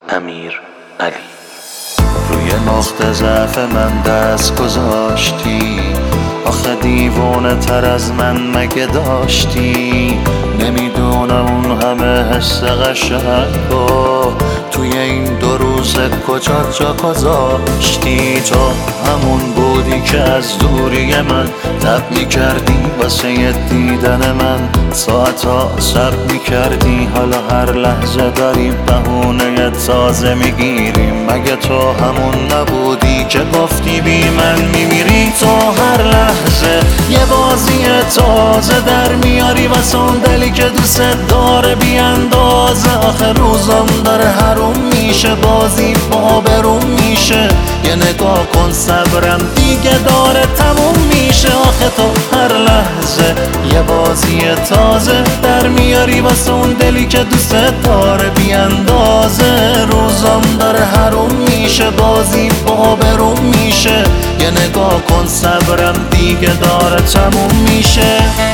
امیرعلی. روی نقطه ضعف من دست گذاشتی، آخه دیوانه تر از من مگه داشتی؟ نمیدونم اون همه حس قشنگو توی این 2 روز کجا جا گذاشتی؟ تو همون بودی که از دوری من تب میکردی واسه دیدن من، ساعتا صبر میکردی، حالا هر لحظه داریم بهونه تازه میگیریم. مگه تو همون نبودی که گفتی بی من میمیری؟ تو هر لحظه یه بازی تازه در میاری واسه اون دلی که دوست داره بی اندازه. آخه روزم داره حروم میشه، بازی با بروم میشه، یه نگاه کن صبرم دیگه داره تموم میشه. آخه تو هر لحظه یه بازی تازه در میاری واسه اون دلی که دوست داره بی اندازه. روزم داره حروم میشه، بازی با بروم میشه، یه نگاه کن صبرم دیگه داره تموم میشه.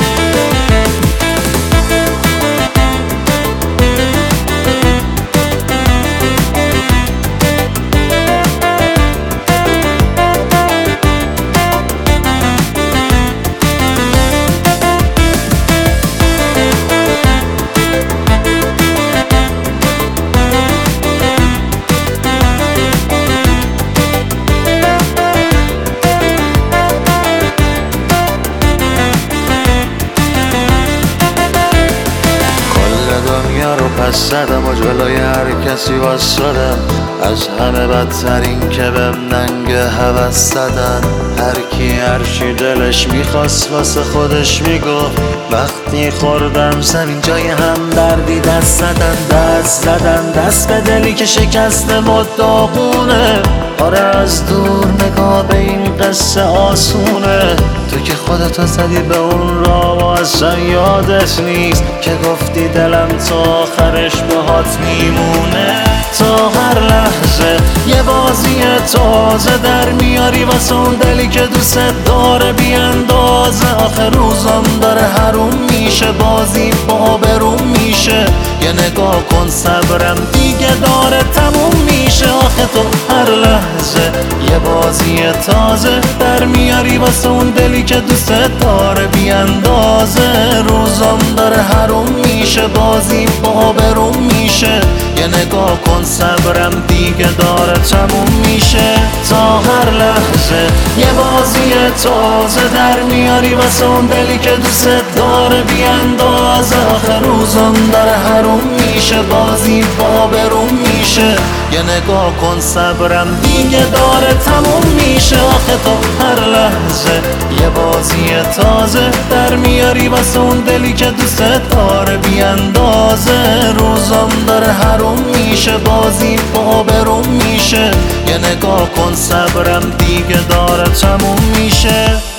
پس زدم و جلوی هر کسی واسدم، از همه بدترین که بهم ننگ هوس زدن. هر کی هرچی دلش میخواست واسه خودش میگفت، وقتی خوردم زمین جای هم دردی دست زدن دست به دلی که شکسته و داغونه. آره از دور نگاه به این قصه آسونه، تو که خودتو زدی به اون راه و اصلا یادت نیست که گفتی دلم تا آخرش باهات میمونه. تا هر لحظه یه بازی تازه در میاری واسه اون دلی که دوست داره بی اندازه. آخه روزم داره حروم میشه، بازی با بروم میشه، یه نگاه کن صبرم دیگه داره تموم میشه. آخه تو هر لحظه یه بازی تازه در میاری واسه اون دلی که دوست داره بی اندازه. روزم داره حروم میشه، بازی با بروم میشه، یه نگاه کن صبرم دیگه داره تموم میشه. تا هر لحظه یه بازی تازه در میاری واسه اون دلی که دوست داره بی اندازه. آخه روزم داره حروم میشه، بازی با بروم میشه، یه نگاه کن صبرم دیگه داره تموم میشه. آخه تو هر لحظه یه بازی تازه در میاری واسه اون دلی که دوست داره بی اندازه. روزم داره حروم میشه، بازی با بروم میشه، یه نگاه کن صبرم دیگه داره تموم میشه.